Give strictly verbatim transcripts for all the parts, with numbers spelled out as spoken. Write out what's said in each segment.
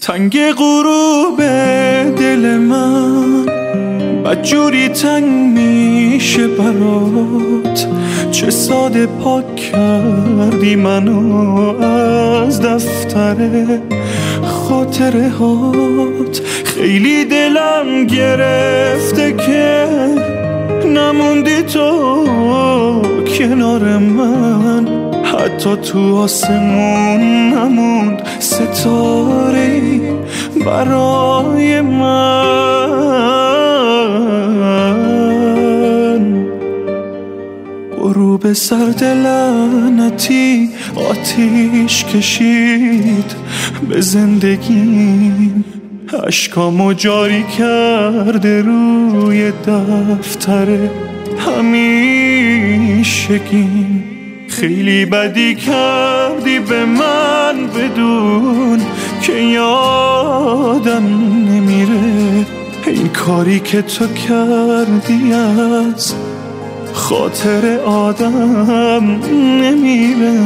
تنگ غروب دل من بدجوری تنگ میشه برات، چه ساده پاک کردی منو از دفتر خاطره هات. خیلی دلم گرفته که نموندی تو کنار من، حتی تو آسمون نموند ستاره برای من. غروب سرد لعنتی آتیش کشید به زندگیم، اشکامو جاری کرده روی دفتر همیشگیم. خیلی بدی کردی به من بدون که یادم نمیره، این کاری که تو کردی از خاطر آدم نمیره.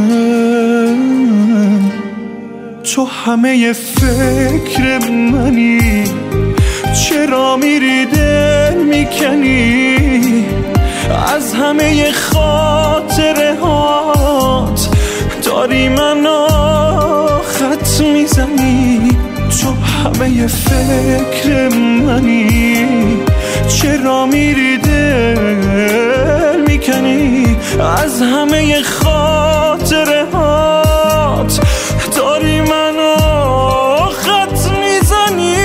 تو همه فکر منی، چرا میری دل میکنی از همه خاطره هات، داری منو خط میزنی. تو همه فکر منی، چرا میری دل میکنی از همه خاطره هات، داری منو خط میزنی.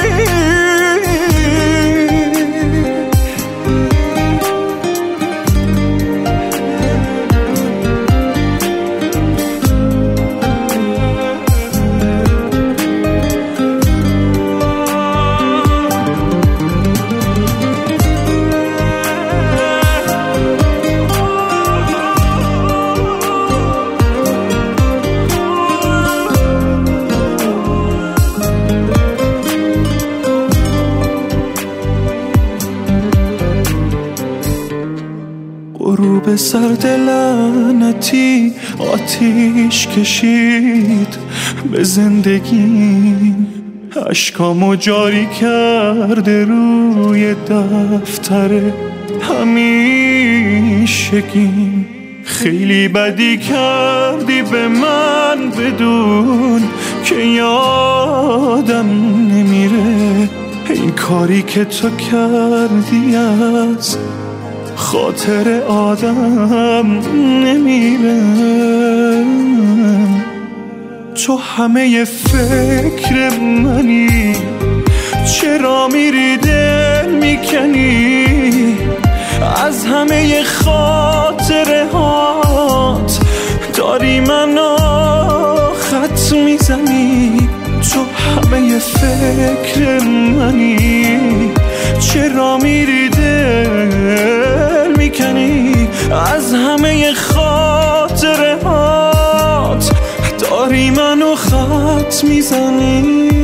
غروب سرد لعنتی آتیش کشید به زندگیم، اشکامو جاری کرده روی دفتر همیشگیم. خیلی بدی کردی به من بدون که یادم نمیره، این کاری که تو کردی از خاطر آدم نمیره. تو همه فکر منی، چرا میری دل میکنی از همه خاطره هات، داری منو خط میزنی. تو همه فکر منی، چرا میری دل میکنی از همه خاطره هات، داری منو خط میزنی.